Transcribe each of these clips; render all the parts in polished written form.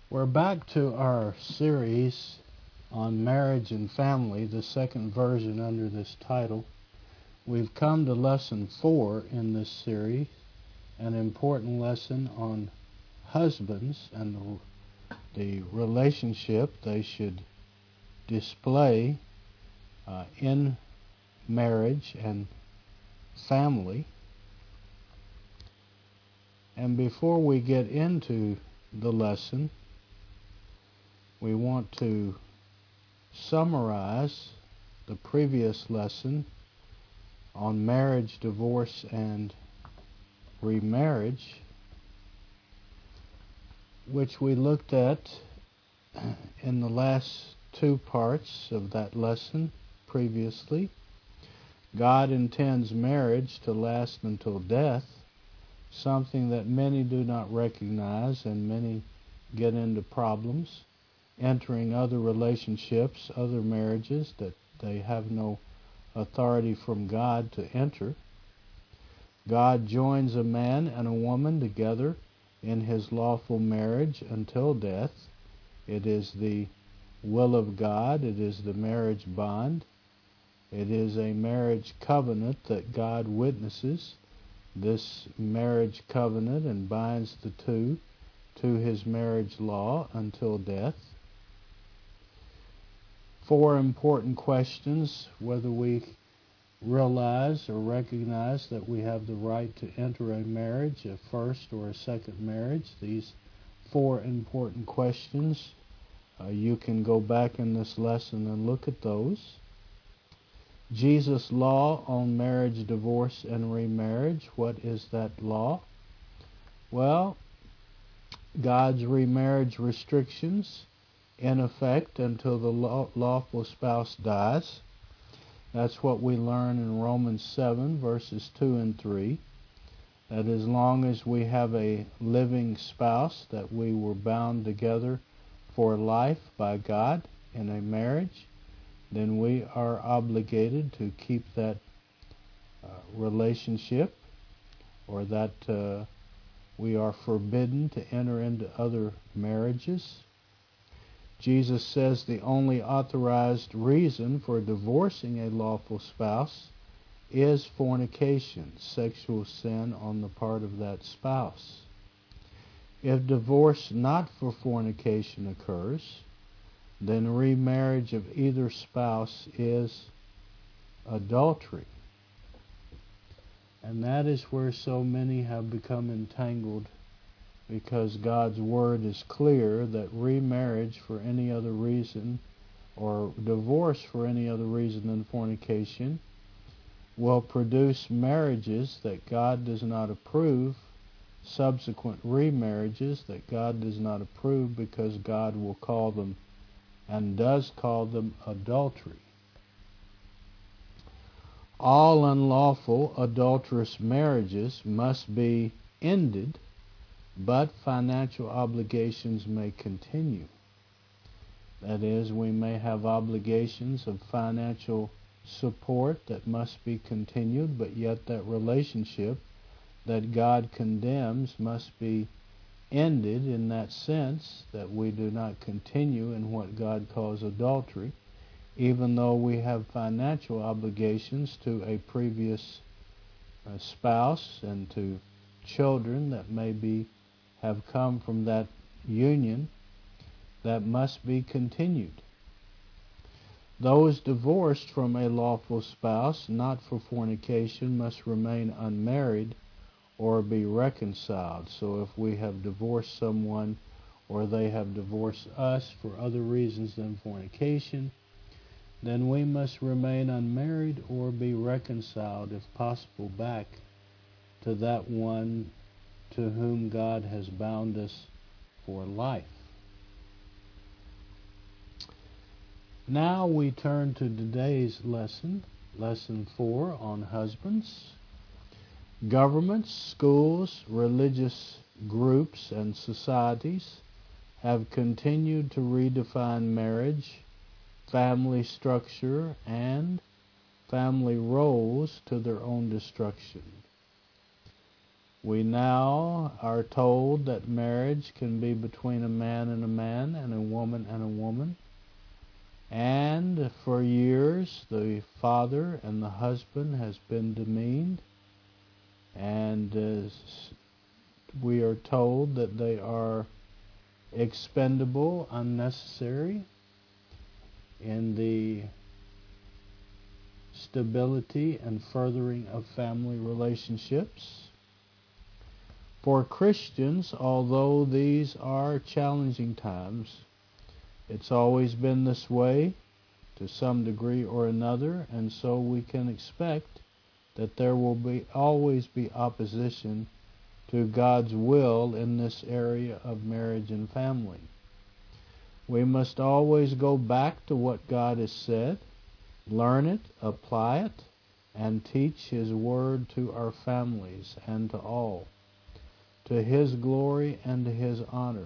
We're back to our series on marriage and family, the second version under this title. We've come to lesson 4 in this series, an important lesson on husbands and the relationship they should display in marriage and family. And before we get into the lesson, we want to summarize the previous lesson on marriage, divorce, and remarriage, which we looked at in the last 2 parts of that lesson previously. God intends marriage to last until death, something that many do not recognize, and many get into problems entering other relationships, other marriages that they have no authority from God to enter. God joins a man and a woman together in his lawful marriage until death. It is the will of God. It is the marriage bond. It is a marriage covenant that God witnesses this marriage covenant and binds the two to his marriage law until death. 4 important questions: whether we realize or recognize that we have the right to enter a marriage, a first or a second marriage. These 4 important questions. You can go back in this lesson and look at those. Jesus' law on marriage, divorce, and remarriage. What is that law? Well, God's remarriage restrictions in effect until the lawful spouse dies. That's what we learn in Romans 7, verses 2 and 3. That as long as we have a living spouse, that we were bound together for life by God in a marriage, then we are obligated to keep that relationship, or that we are forbidden to enter into other marriages. Jesus says the only authorized reason for divorcing a lawful spouse is fornication, sexual sin on the part of that spouse. If divorce not for fornication occurs, then remarriage of either spouse is adultery. And that is where so many have become entangled, because God's word is clear that remarriage for any other reason, or divorce for any other reason than fornication, will produce marriages that God does not approve, subsequent remarriages that God does not approve, because God will call them, and does call them, adultery. All unlawful adulterous marriages must be ended, but financial obligations may continue. That is, we may have obligations of financial support that must be continued, but yet that relationship that God condemns must be ended in that sense, that we do not continue in what God calls adultery, even though we have financial obligations to a previous spouse and to children that have come from that union, that must be continued. Those divorced from a lawful spouse, not for fornication, must remain unmarried or be reconciled. So if we have divorced someone, or they have divorced us for other reasons than fornication, then we must remain unmarried or be reconciled, if possible, back to that one to whom God has bound us for life. Now we turn to today's lesson, lesson 4 on husbands. Governments, schools, religious groups, and societies have continued to redefine marriage, family structure, and family roles to their own destruction. We now are told that marriage can be between a man and a man and a woman and a woman. And for years, the father and the husband has been demeaned, and we are told that they are expendable, unnecessary in the stability and furthering of family relationships. For Christians, although these are challenging times, it's always been this way to some degree or another, and so we can expect that there will always be opposition to God's will in this area of marriage and family. We must always go back to what God has said, learn it, apply it, and teach His Word to our families and to all, to His glory and to His honor.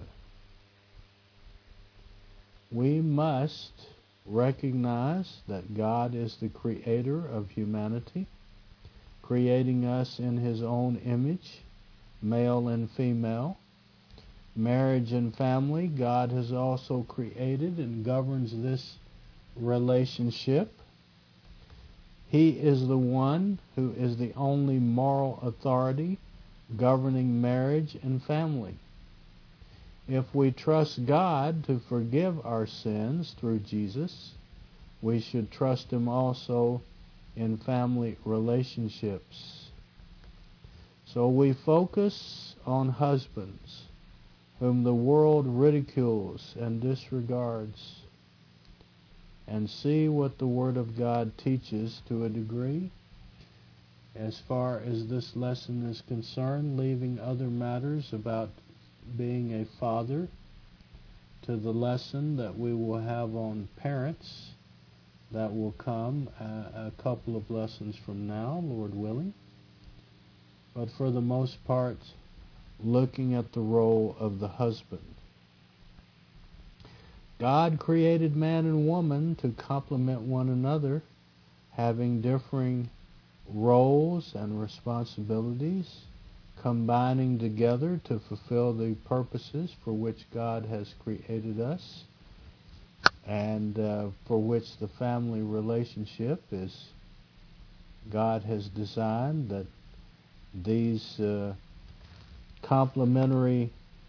We must recognize that God is the creator of humanity, creating us in His own image, male and female. Marriage and family, God has also created and governs this relationship. He is the one who is the only moral authority governing marriage and family. If we trust God to forgive our sins through Jesus, we should trust Him also in family relationships. So we focus on husbands, whom the world ridicules and disregards, and see what the Word of God teaches to a degree. As far as this lesson is concerned, leaving other matters about being a father to the lesson that we will have on parents that will come a couple of lessons from now, Lord willing. But for the most part, looking at the role of the husband. God created man and woman to complement one another, having differing roles and responsibilities, combining together to fulfill the purposes for which God has created us, and for which the family relationship is. God has designed that these complementary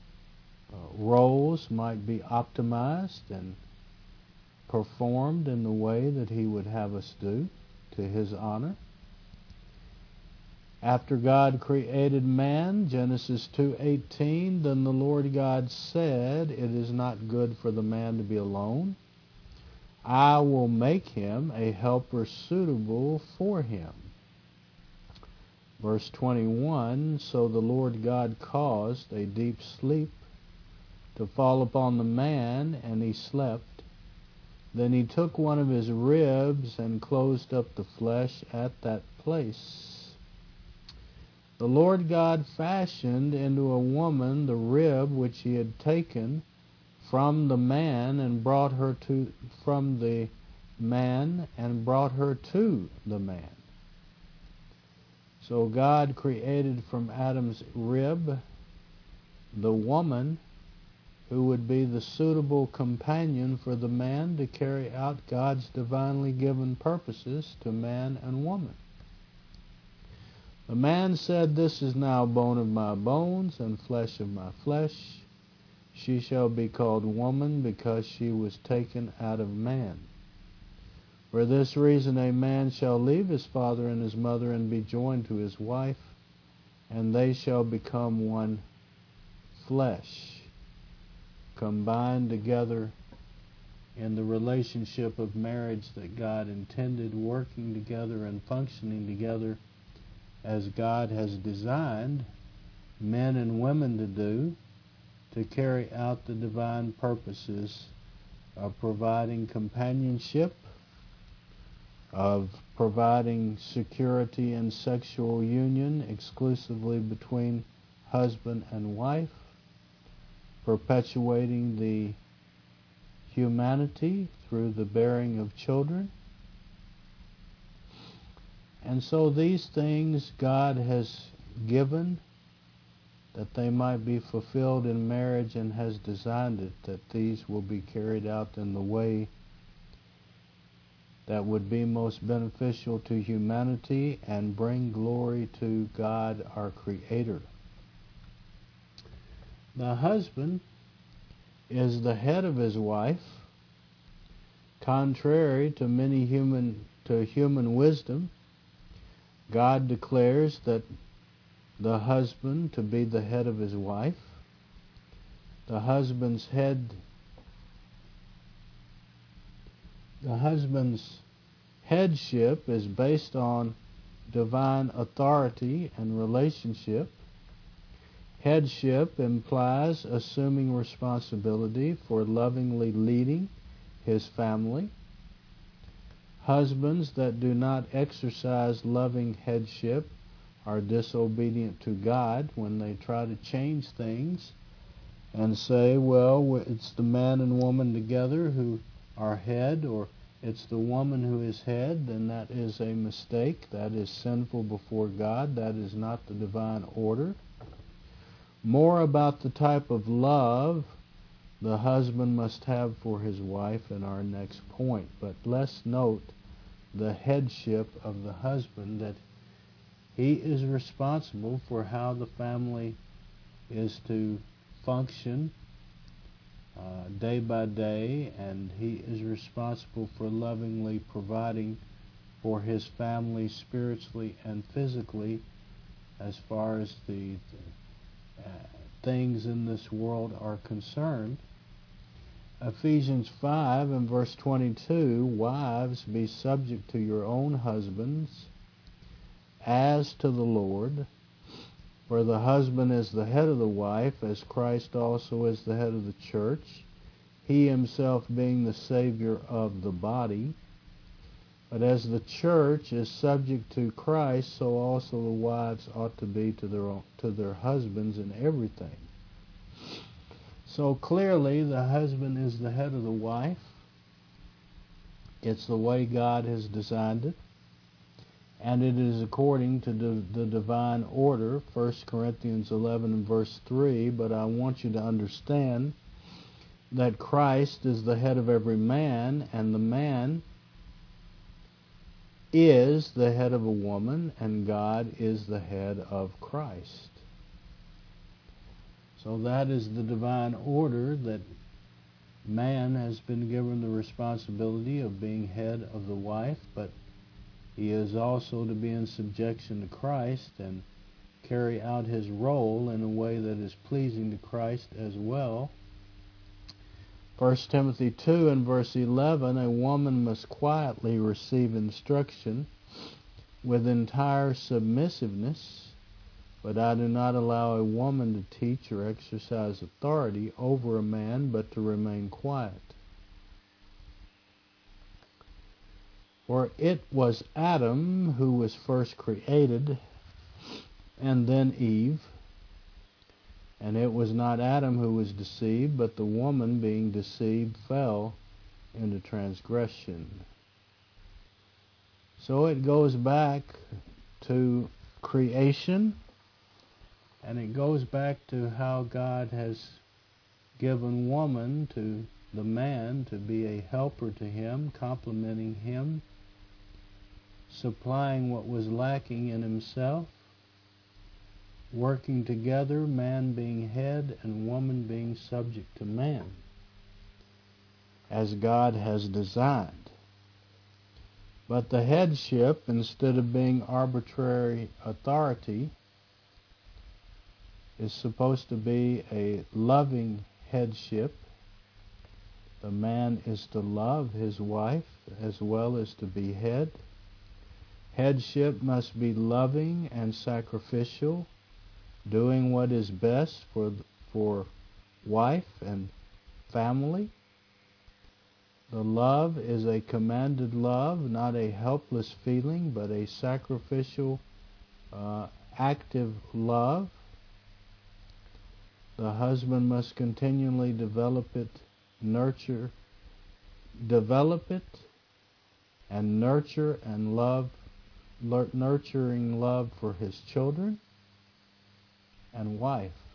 roles might be optimized and performed in the way that He would have us do, to His honor. After God created man, Genesis 2:18, then the Lord God said, it is not good for the man to be alone. I will make him a helper suitable for him. Verse 21, so the Lord God caused a deep sleep to fall upon the man, and he slept. Then He took one of his ribs and closed up the flesh at that place. The Lord God fashioned into a woman the rib which He had taken from the man and brought her to the man. So God created from Adam's rib the woman who would be the suitable companion for the man to carry out God's divinely given purposes to man and woman. The man said, this is now bone of my bones and flesh of my flesh. She shall be called woman because she was taken out of man. For this reason a man shall leave his father and his mother and be joined to his wife, and they shall become one flesh, combined together in the relationship of marriage that God intended, working together and functioning together as God has designed men and women to do, to carry out the divine purposes of providing companionship, of providing security and sexual union exclusively between husband and wife, perpetuating the humanity through the bearing of children. And so these things God has given that they might be fulfilled in marriage, and has designed it that these will be carried out in the way that would be most beneficial to humanity and bring glory to God our Creator. The husband is the head of his wife, contrary to human wisdom. God declares that the husband to be the head of his wife. The husband's headship is based on divine authority and relationship. Headship implies assuming responsibility for lovingly leading his family. Husbands that do not exercise loving headship are disobedient to God when they try to change things and say, well, it's the man and woman together who are head, or it's the woman who is head. Then that is a mistake. That is sinful before God. That is not the divine order. More about the type of love the husband must have for his wife in our next point. But let's note the headship of the husband, that he is responsible for how the family is to function day by day, and he is responsible for lovingly providing for his family spiritually and physically, as far as the things in this world are concerned. Ephesians 5 and verse 22, wives, be subject to your own husbands as to the Lord. For the husband is the head of the wife, as Christ also is the head of the church, he himself being the Savior of the body. But as the church is subject to Christ, so also the wives ought to be to their husbands in everything. So clearly the husband is the head of the wife. It's the way God has designed it. And it is according to the divine order, 1 Corinthians 11 and verse 3. But I want you to understand that Christ is the head of every man, and the man is the head of a woman, and God is the head of Christ. So that is the divine order, that man has been given the responsibility of being head of the wife, but he is also to be in subjection to Christ and carry out his role in a way that is pleasing to Christ as well. 1 Timothy 2 and verse 11, a woman must quietly receive instruction with entire submissiveness, but I do not allow a woman to teach or exercise authority over a man, but to remain quiet. For it was Adam who was first created, and then Eve. And it was not Adam who was deceived, but the woman, being deceived, fell into transgression. So it goes back to creation, and it goes back to how God has given woman to the man to be a helper to him, complementing him, supplying what was lacking in himself, working together, man being head and woman being subject to man, as God has designed. But the headship, instead of being arbitrary authority, is supposed to be a loving headship. The man is to love his wife as well as to be head. Headship must be loving and sacrificial, doing what is best for wife and family. The love is a commanded love, not a helpless feeling, but a sacrificial, active love. The husband must continually develop it and nurture and love, nurturing love for his children and wife.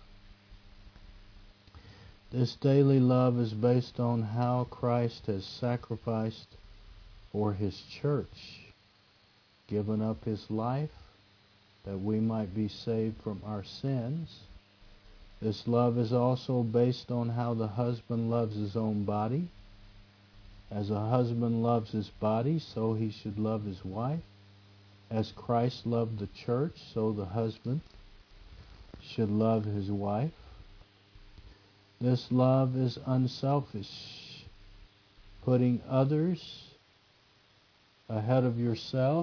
This daily love is based on how Christ has sacrificed for His church, given up His life that we might be saved from our sins. This love is also based on how the husband loves his own body. As a husband loves his body, so he should love his wife. As Christ loved the church, so the husband should love his wife. This love is unselfish, putting others ahead of yourself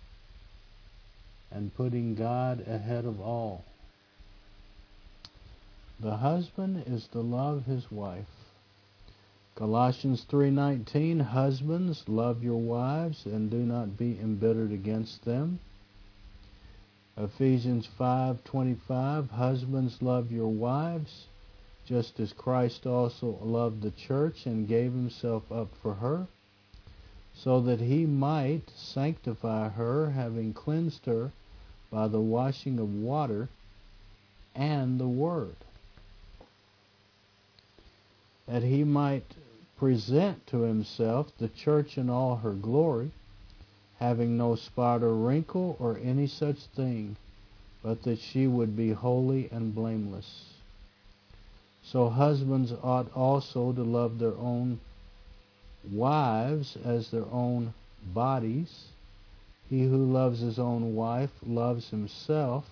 and putting God ahead of all. The husband is to love his wife. Colossians 3:19, husbands, love your wives and do not be embittered against them. Ephesians 5:25, husbands, love your wives, just as Christ also loved the church and gave himself up for her, so that he might sanctify her, having cleansed her by the washing of water and the word, that he might present to himself the church in all her glory, having no spot or wrinkle or any such thing, but that she would be holy and blameless. So husbands ought also to love their own wives as their own bodies. He who loves his own wife loves himself.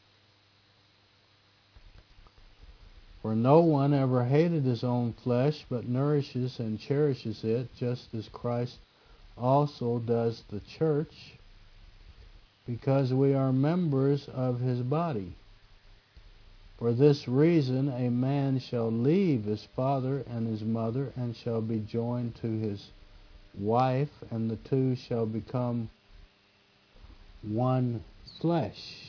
For no one ever hated his own flesh, but nourishes and cherishes it, just as Christ also does the church, because we are members of his body. For this reason a man shall leave his father and his mother, and shall be joined to his wife, and the two shall become one flesh.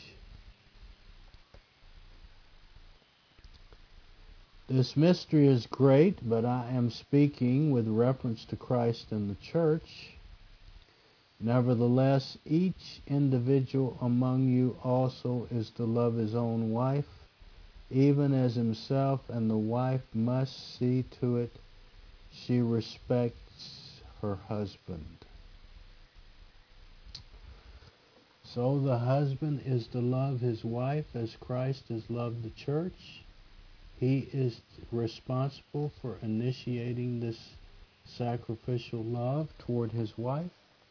This mystery is great, but I am speaking with reference to Christ and the church. Nevertheless, each individual among you also is to love his own wife, even as himself, and the wife must see to it she respects her husband. So the husband is to love his wife as Christ has loved the church. He is responsible for initiating this sacrificial love toward his wife,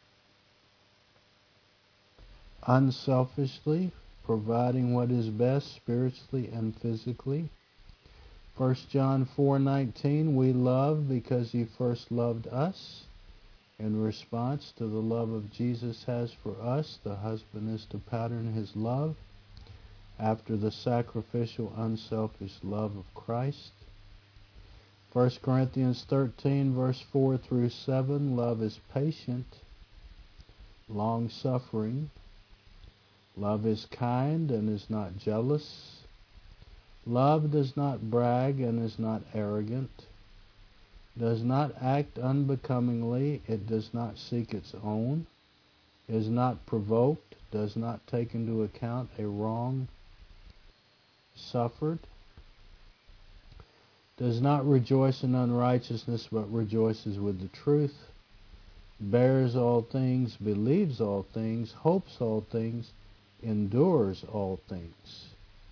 unselfishly providing what is best spiritually and physically. 1 John 4:19, we love because he first loved us. In response to the love of Jesus has for us, the husband is to pattern his love after the sacrificial, unselfish love of Christ. 1 Corinthians 13, verse 4 through 7, love is patient, long-suffering. Love is kind and is not jealous. Love does not brag and is not arrogant, does not act unbecomingly, it does not seek its own, is not provoked, does not take into account a wrong suffered, does not rejoice in unrighteousness, but rejoices with the truth, bears all things, believes all things, hopes all things, endures all things.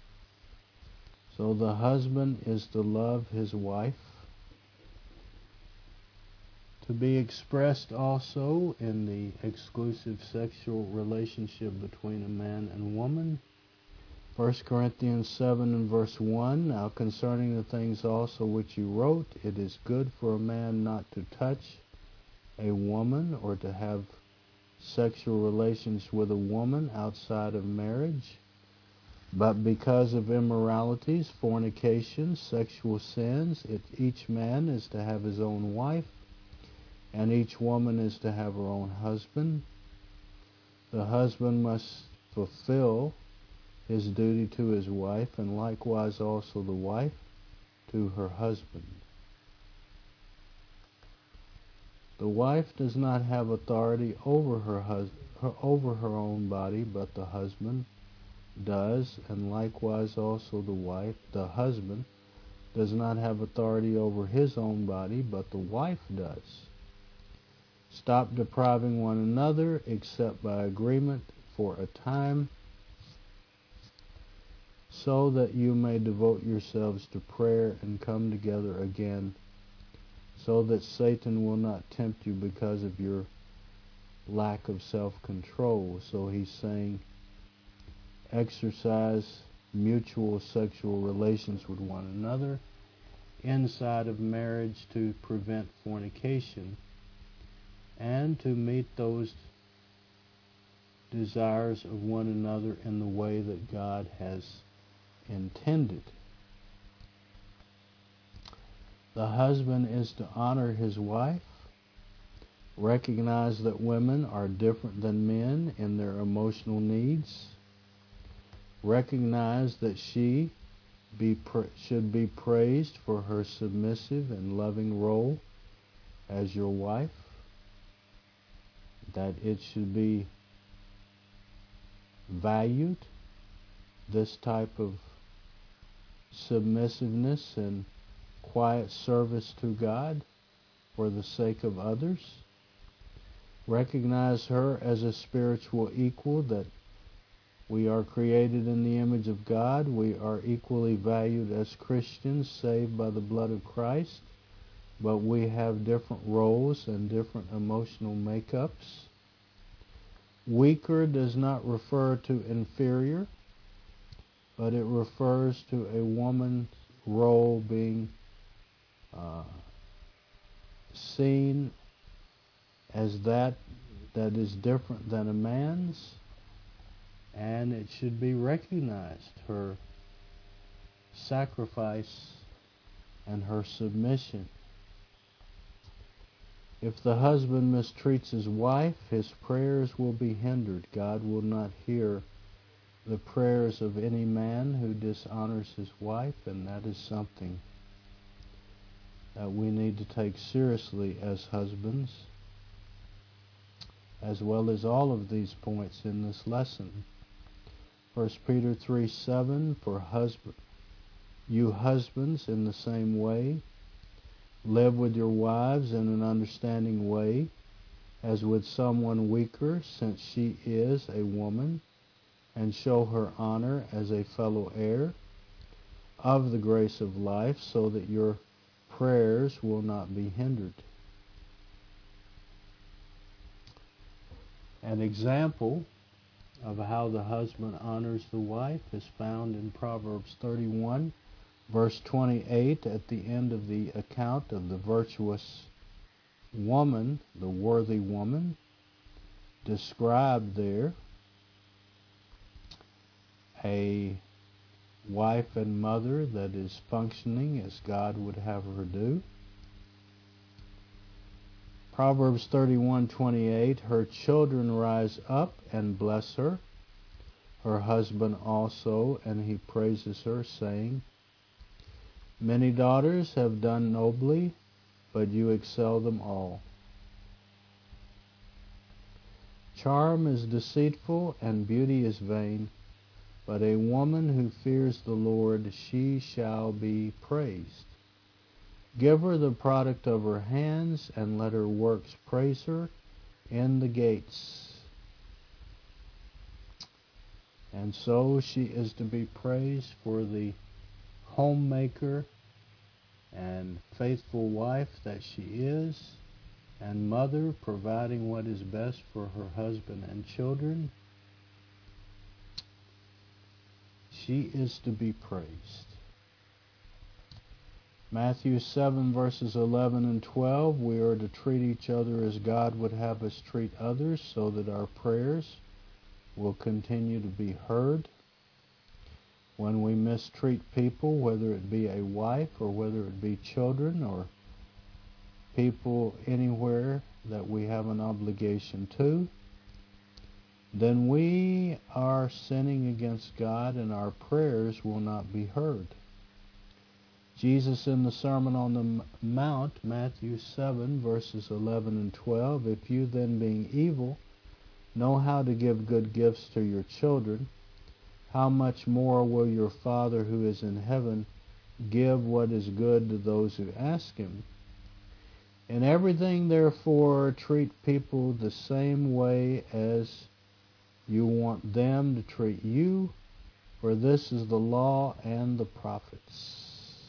So the husband is to love his wife, to be expressed also in the exclusive sexual relationship between a man and woman. 1 Corinthians 7 and verse 1, now concerning the things also which you wrote, it is good for a man not to touch a woman or to have sexual relations with a woman outside of marriage, but because of immoralities, fornications, sexual sins, each man is to have his own wife, and each woman is to have her own husband. The husband must fulfill his duty to his wife, and likewise also the wife to her husband. The wife does not have authority over her own body, but the husband does, and likewise also the husband does not have authority over his own body, but the wife does. Stop depriving one another except by agreement for a time, so that you may devote yourselves to prayer and come together again, so that Satan will not tempt you because of your lack of self-control. So he's saying exercise mutual sexual relations with one another inside of marriage to prevent fornication and to meet those desires of one another in the way that God has intended. The husband is to honor his wife, recognize that women are different than men in their emotional needs, recognize that she should be praised for her submissive and loving role as your wife, that it should be valued, this type of submissiveness and quiet service to God for the sake of others. Recognize her as a spiritual equal, that we are created in the image of God. We are equally valued as Christians, saved by the blood of Christ, but we have different roles and different emotional makeups. Weaker does not refer to inferior, but it refers to a woman's role being seen as that is different than a man's, and it should be recognized, her sacrifice and her submission. If the husband mistreats his wife, his prayers will be hindered. God will not hear the prayers of any man who dishonors his wife, and that is something that we need to take seriously as husbands, as well as all of these points in this lesson. 1 Peter 3:7, for you husbands in the same way, live with your wives in an understanding way, as with someone weaker, since she is a woman, and show her honor as a fellow heir of the grace of life, so that your prayers will not be hindered. An example of how the husband honors the wife is found in Proverbs 31, verse 28, at the end of the account of the virtuous woman, the worthy woman, described there, a wife and mother that is functioning as God would have her do. Proverbs 31:28, her children rise up and bless her, her husband also, and he praises her, saying, many daughters have done nobly, but you excel them all. Charm is deceitful and beauty is vain, but a woman who fears the Lord, she shall be praised. Give her the product of her hands, and let her works praise her in the gates. And so she is to be praised for the homemaker and faithful wife that she is, and mother, providing what is best for her husband and children. She is to be praised. Matthew 7 verses 11 and 12, we are to treat each other as God would have us treat others, so that our prayers will continue to be heard. When we mistreat people, whether it be a wife or whether it be children or people anywhere that we have an obligation to, then we are sinning against God, and our prayers will not be heard. Jesus in the Sermon on the Mount, Matthew 7, verses 11 and 12, if you then, being evil, know how to give good gifts to your children, how much more will your Father who is in heaven give what is good to those who ask him. In everything, therefore, treat people the same way as you want them to treat you, for this is the law and the prophets.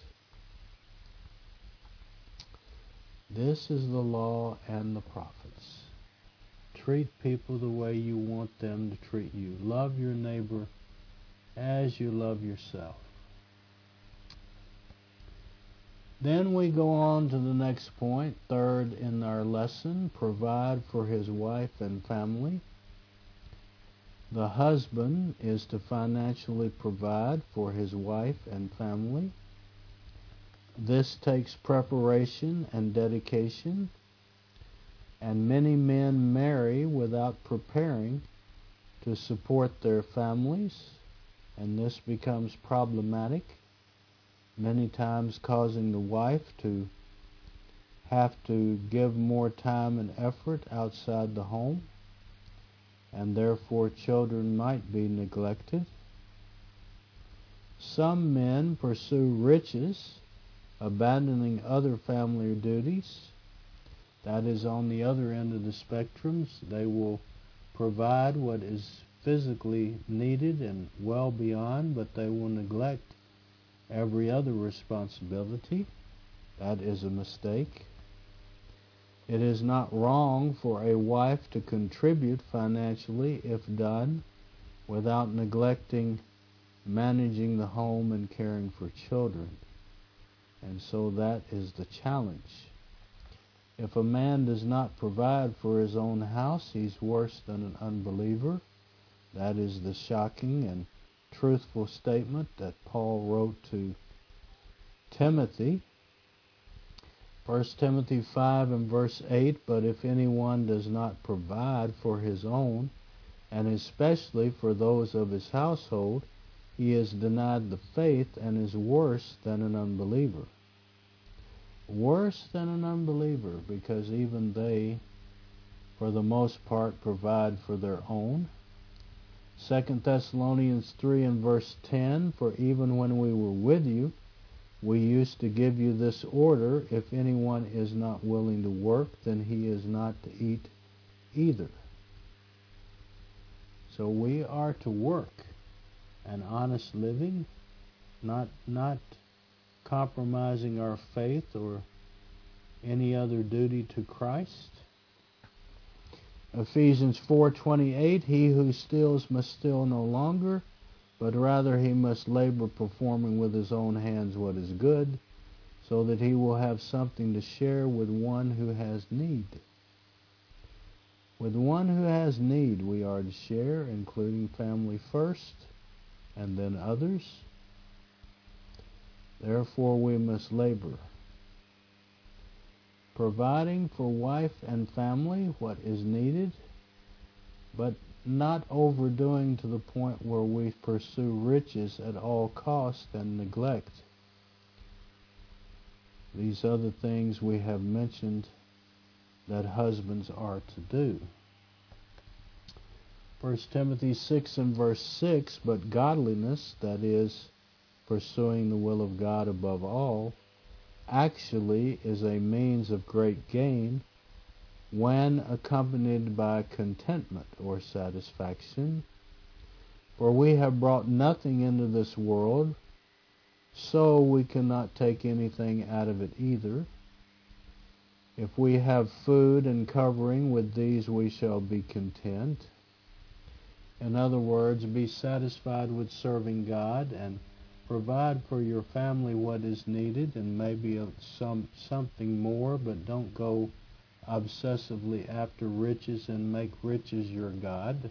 This is the law and the prophets. Treat people the way you want them to treat you. Love your neighbor as you love yourself. Then we go on to the next point, third in our lesson, provide for his wife and family. The husband is to financially provide for his wife and family. This takes preparation and dedication, and many men marry without preparing to support their families, and this becomes problematic, many times causing the wife to have to give more time and effort outside the home, and therefore children might be neglected. Some men pursue riches, abandoning other family duties. That is on the other end of the spectrums. They will provide what is physically needed and well beyond, but they will neglect every other responsibility. That is a mistake. It is not wrong for a wife to contribute financially if done without neglecting managing the home and caring for children. And so that is the challenge. If a man does not provide for his own house, he's worse than an unbeliever. That is the shocking and truthful statement that Paul wrote to Timothy. 1 Timothy 5 and verse 8, but if anyone does not provide for his own, and especially for those of his household, he is denied the faith and is worse than an unbeliever. Worse than an unbeliever, because even they, for the most part, provide for their own. 2 Thessalonians 3 and verse 10, for even when we were with you, we used to give you this order, if anyone is not willing to work, then he is not to eat either. So we are to work an honest living, not compromising our faith or any other duty to Christ. Ephesians 4:28, he who steals must steal no longer, but rather he must labor performing with his own hands what is good, so that he will have something to share with one who has need. With one who has need we are to share, including family first, and then others. Therefore we must labor, providing for wife and family what is needed, but not overdoing to the point where we pursue riches at all cost and neglect these other things we have mentioned that husbands are to do. 1 Timothy 6 and verse 6, but godliness, that is, pursuing the will of God above all, actually is a means of great gain when accompanied by contentment or satisfaction. For we have brought nothing into this world, so we cannot take anything out of it either. If we have food and covering, with these we shall be content. In other words, be satisfied with serving God and provide for your family what is needed, and maybe something more, but don't go obsessively after riches and make riches your God.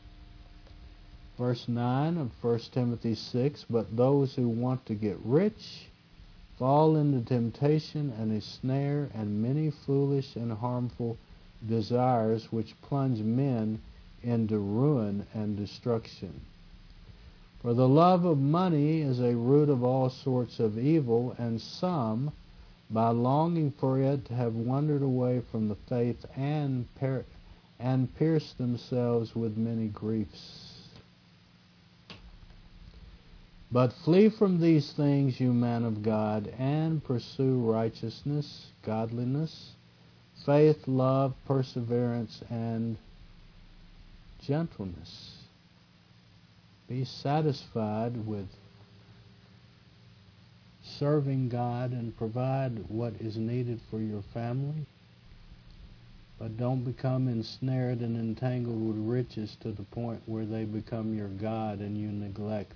Verse 9 of 1 Timothy 6, but those who want to get rich fall into temptation and a snare and many foolish and harmful desires which plunge men into ruin and destruction. For the love of money is a root of all sorts of evil, and some, by longing for it, have wandered away from the faith and pierced themselves with many griefs. But flee from these things, you man of God, and pursue righteousness, godliness, faith, love, perseverance, and gentleness. Be satisfied with serving God and provide what is needed for your family. But don't become ensnared and entangled with riches to the point where they become your God and you neglect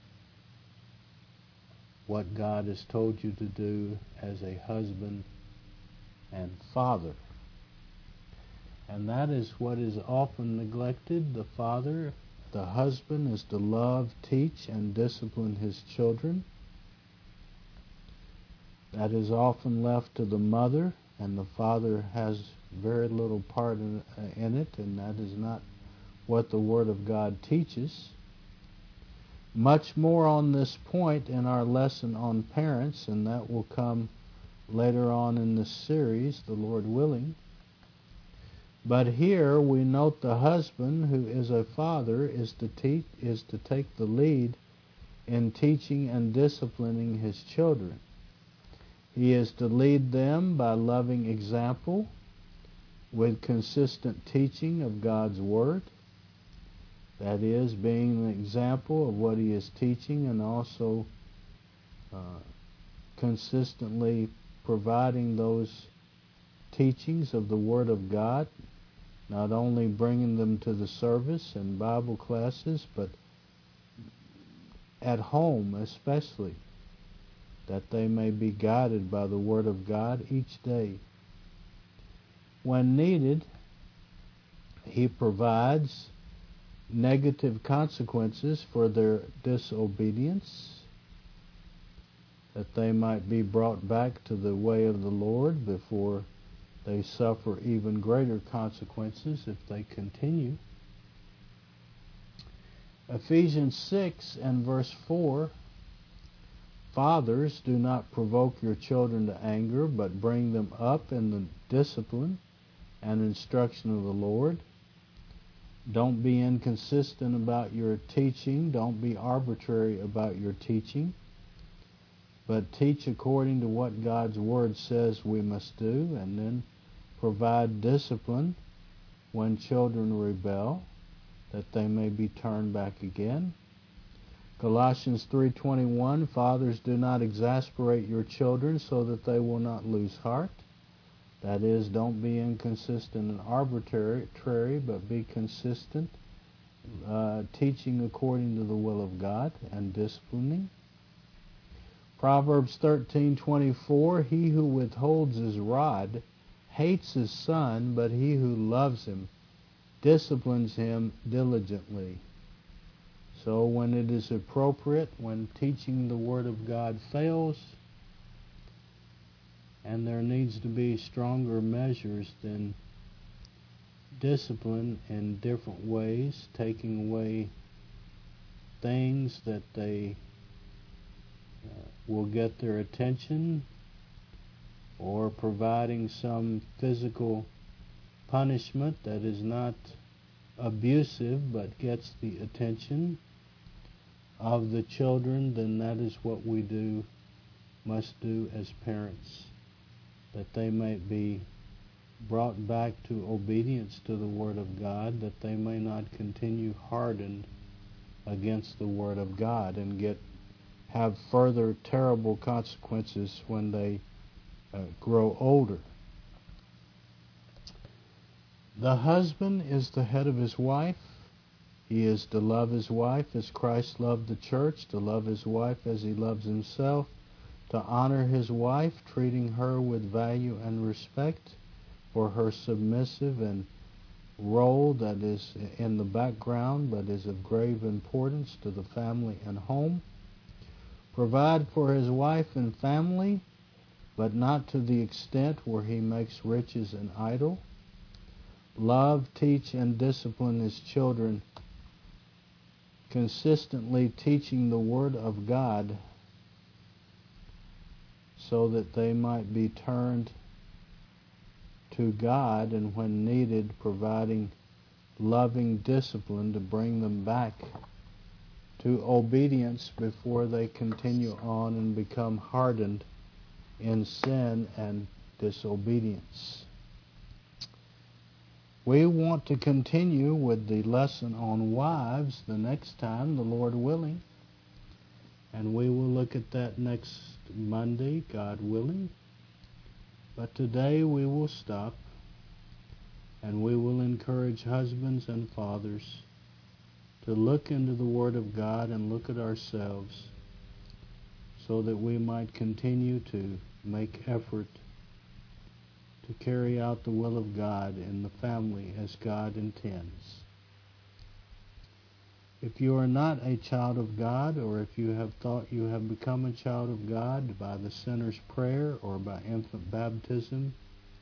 what God has told you to do as a husband and father. And that is what is often neglected. The husband is to love, teach, and discipline his children. That is often left to the mother, and the father has very little part in it, and that is not what the Word of God teaches. Much more on this point in our lesson on parents, and that will come later on in this series, the Lord willing. But here we note the husband, who is a father, is to take the lead in teaching and disciplining his children. He is to lead them by loving example with consistent teaching of God's Word. That is, being an example of what he is teaching, and also consistently providing those teachings of the Word of God, not only bringing them to the service and Bible classes, but at home especially, that they may be guided by the Word of God each day. When needed, he provides negative consequences for their disobedience, that they might be brought back to the way of the Lord before they suffer even greater consequences if they continue. Ephesians 6 and verse 4, Fathers, do not provoke your children to anger, but bring them up in the discipline and instruction of the Lord. Don't be inconsistent about your teaching. Don't be arbitrary about your teaching. But teach according to what God's Word says we must do, and then provide discipline when children rebel, that they may be turned back again. Colossians 3:21, Fathers, do not exasperate your children so that they will not lose heart. That is, don't be inconsistent and arbitrary, but be consistent, teaching according to the will of God and disciplining. Proverbs 13:24, He who withholds his rod hates his son, but he who loves him disciplines him diligently. So when it is appropriate, when teaching the Word of God fails, and there needs to be stronger measures than discipline in different ways, taking away things that they will get their attention, or providing some physical punishment that is not abusive but gets the attention of the children, then that is what we must do as parents, that they might be brought back to obedience to the Word of God, that they may not continue hardened against the Word of God and have further terrible consequences when they grow older. The husband is the head of his wife. He is to love his wife as Christ loved the church, to love his wife as he loves himself, to honor his wife, treating her with value and respect for her submissive and role that is in the background but is of grave importance to the family and home. Provide for his wife and family, but not to the extent where he makes riches an idol. Love, teach, and discipline his children, consistently teaching the Word of God so that they might be turned to God, and when needed, providing loving discipline to bring them back to obedience before they continue on and become hardened in sin and disobedience. We want to continue with the lesson on wives the next time, the Lord willing. And we will look at that next Monday, God willing. But today we will stop, and we will encourage husbands and fathers to look into the Word of God and look at ourselves so that we might continue to make effort to carry out the will of God in the family as God intends. If you are not a child of God, or if you have thought you have become a child of God by the sinner's prayer or by infant baptism,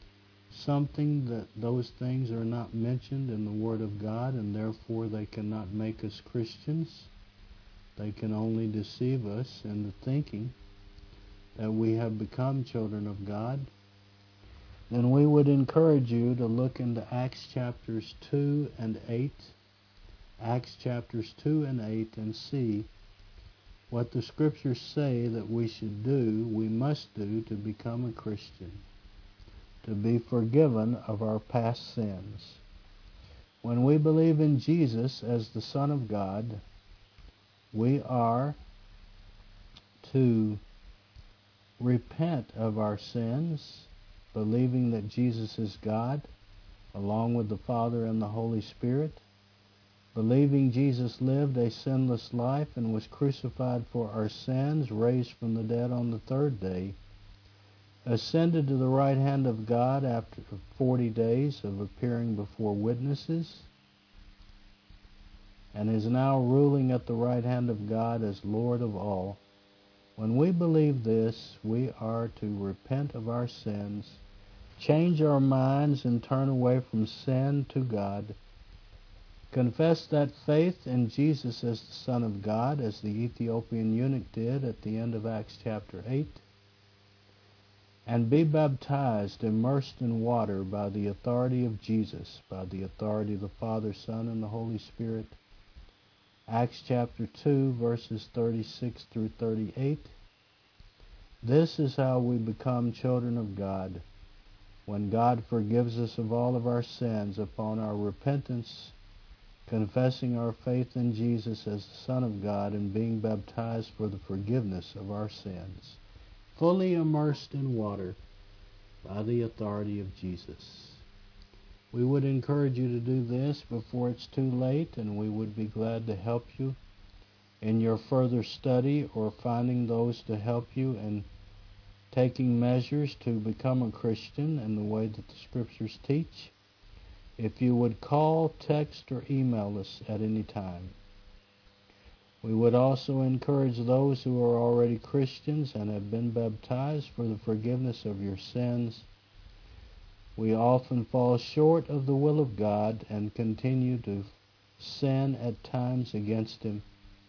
those things are not mentioned in the Word of God, and therefore they cannot make us Christians. They can only deceive us into thinking that we have become children of God. Then we would encourage you to look into Acts chapters 2 and 8. Acts chapters 2 and 8, and see what the Scriptures say that we must do to become a Christian, to be forgiven of our past sins. When we believe in Jesus as the Son of God, we are to repent of our sins, believing that Jesus is God, along with the Father and the Holy Spirit, believing Jesus lived a sinless life and was crucified for our sins, raised from the dead on the third day, ascended to the right hand of God after 40 days of appearing before witnesses, and is now ruling at the right hand of God as Lord of all. When we believe this, we are to repent of our sins, change our minds, and turn away from sin to God. Confess that faith in Jesus as the Son of God, as the Ethiopian eunuch did at the end of Acts chapter 8, and be baptized, immersed in water by the authority of Jesus, by the authority of the Father, Son, and the Holy Spirit. Acts chapter 2, verses 36 through 38. This is how we become children of God, when God forgives us of all of our sins upon our repentance, confessing our faith in Jesus as the Son of God, and being baptized for the forgiveness of our sins, fully immersed in water by the authority of Jesus. We would encourage you to do this before it's too late, and we would be glad to help you in your further study or finding those to help you in taking measures to become a Christian in the way that the Scriptures teach. If you would call, text, or email us at any time. We would also encourage those who are already Christians and have been baptized for the forgiveness of your sins. We often fall short of the will of God and continue to sin at times against Him.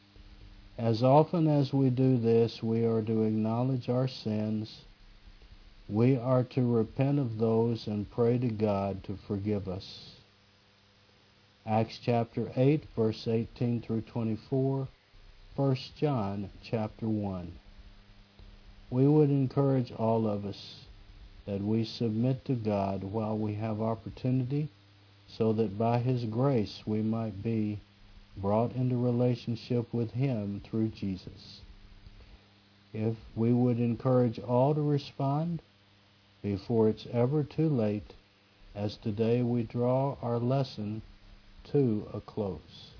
As often as we do this, we are to acknowledge our sins. We are to repent of those and pray to God to forgive us. Acts chapter 8, verse 18 through 24, 1 John chapter 1. We would encourage all of us that we submit to God while we have opportunity, so that by His grace we might be brought into relationship with Him through Jesus. If we would encourage all to respond before it's ever too late, as today we draw our lesson to a close.